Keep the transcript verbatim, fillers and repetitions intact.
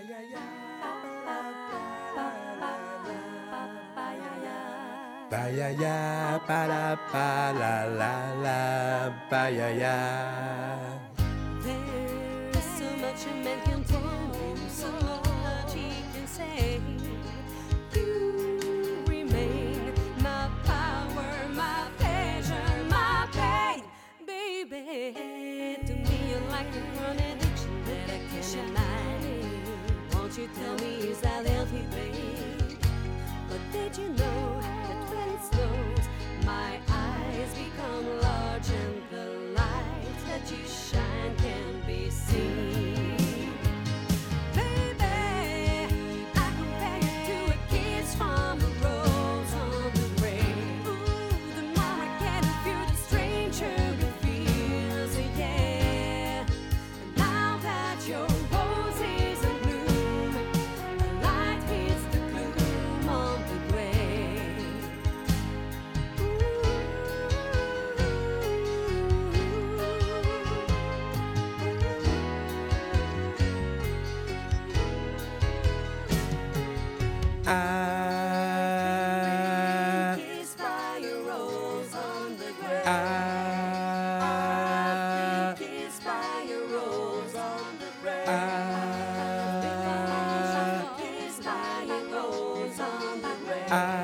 Ba ya ya, ba la ba la la la, ba ya ya. There's so much a man can do, so much he can say. You remain my power, my pleasure, my pain, baby. To me, you're like a chronic addiction that I can't deny. Won't you tell me, is that healthy, babe? But did you know that when it snows, my eyes become large and the light that you shine can be seen? Baby, I compare you to a kiss from the rose on the grave. Ooh, the more I get of you, the stranger it feels, yeah. And now that your rose is in bloom, the light hits the gloom on the grave. Ah, Kissed by a rose on the grave. ah, Kissed by a rose on the grave. ah, Kissed by a rose on the grave. ah.